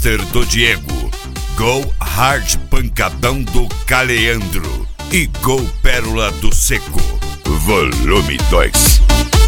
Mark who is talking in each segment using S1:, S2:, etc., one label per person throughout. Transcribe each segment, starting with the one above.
S1: Master do Diego, Go Hard Pancadão do Caleandro e Go Pérola do Seco, volume 2.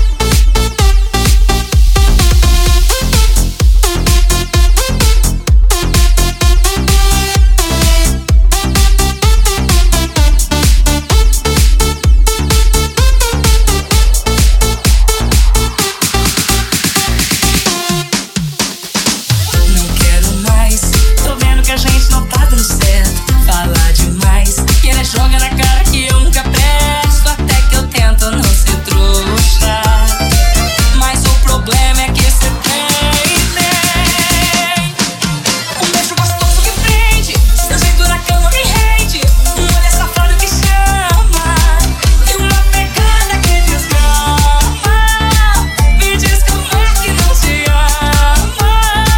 S2: Joga na cara que eu nunca presto, até que eu tento não ser trouxa. Mas o problema é que cê tem um beijo gostoso que prende, seu jeito na cama me rende, um olhar safado que chama e uma pegada que desgrama. Me diz como é que não te ama.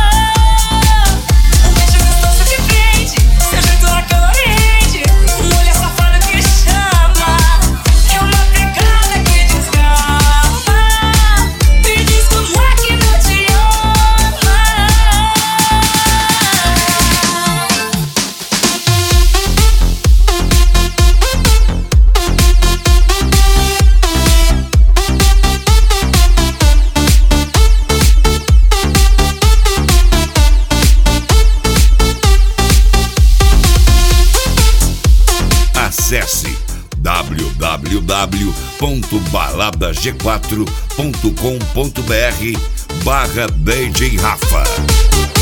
S2: Um beijo gostoso que prende, seu jeito na cama me rende, um olhar safado que chama é uma pegada que desgrama. Me diz como é que não te ama.
S1: Acesse www.baladag4.com.br/DJ Rafa.